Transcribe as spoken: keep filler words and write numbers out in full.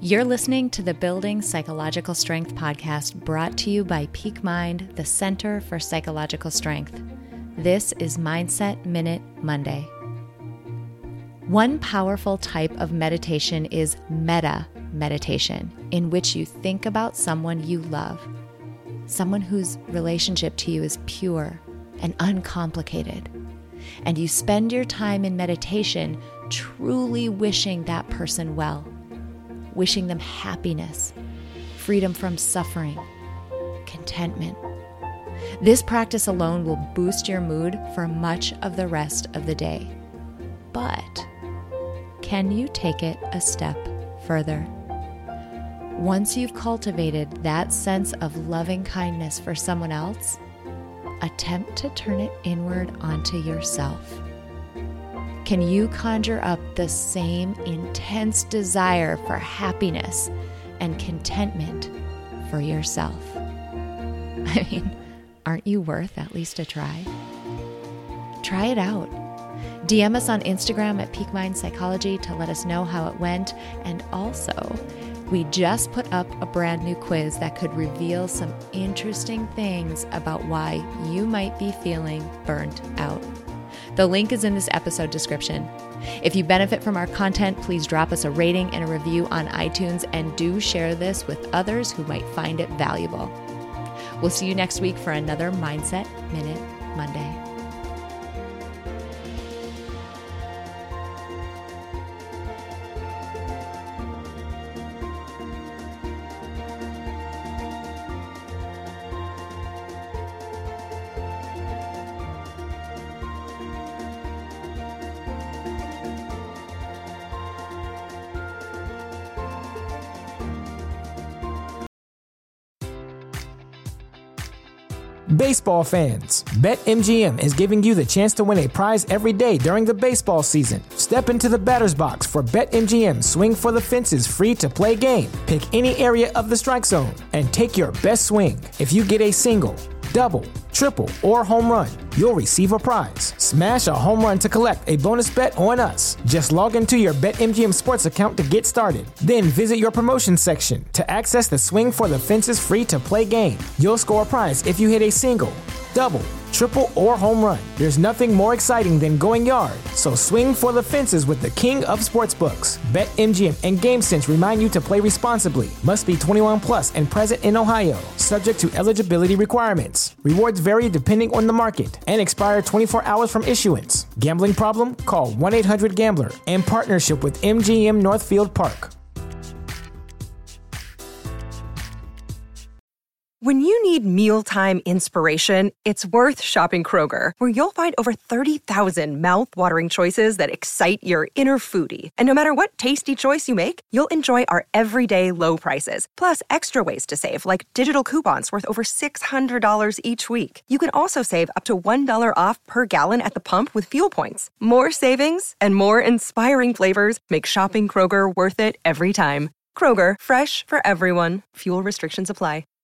You're listening to the Building Psychological Strength podcast, brought to you by Peak Mind, the Center for Psychological Strength. This is Mindset Minute Monday. One powerful type of meditation is metta meditation, in which you think about someone you love, someone whose relationship to you is pure and uncomplicated, and you spend your time in meditation truly wishing that person well, wishing them happiness, freedom from suffering, contentment. This practice alone will boost your mood for much of the rest of the day. But can you take it a step further? Once you've cultivated that sense of loving kindness for someone else, attempt to turn it inward onto yourself. Can you conjure up the same intense desire for happiness and contentment for yourself? I mean, aren't you worth at least a try? Try it out. D M us on Instagram at Peak Mind Psychology to let us know how it went. And also, we just put up a brand new quiz that could reveal some interesting things about why you might be feeling burnt out. The link is in this episode description. If you benefit from our content, please drop us a rating and a review on iTunes, and do share this with others who might find it valuable. We'll see you next week for another Mindset Minute Monday. Baseball fans, BetMGM is giving you the chance to win a prize every day during the baseball season. Step into the batter's box for BetMGM Swing for the Fences free-to-play game. Pick any area of the strike zone and take your best swing. If you get a single, double, triple, or home run, you'll receive a prize. Smash a home run to collect a bonus bet on us. Just log into your BetMGM Sports account to get started. Then visit your promotions section to access the Swing for the Fences free-to-play game. You'll score a prize if you hit a single, double, triple, or home run. There's nothing more exciting than going yard, so swing for the fences with the king of sportsbooks. BetMGM and GameSense remind you to play responsibly. Must be twenty-one plus and present in Ohio. Subject to eligibility requirements. Rewards vary depending on the market and expire twenty-four hours from issuance. Gambling problem? Call one eight hundred gambler. In partnership with M G M Northfield Park. When you need mealtime inspiration, it's worth shopping Kroger, where you'll find over thirty thousand mouth-watering choices that excite your inner foodie. And no matter what tasty choice you make, you'll enjoy our everyday low prices, plus extra ways to save, like digital coupons worth over six hundred dollars each week. You can also save up to one dollar off per gallon at the pump with fuel points. More savings and more inspiring flavors make shopping Kroger worth it every time. Kroger, fresh for everyone. Fuel restrictions apply.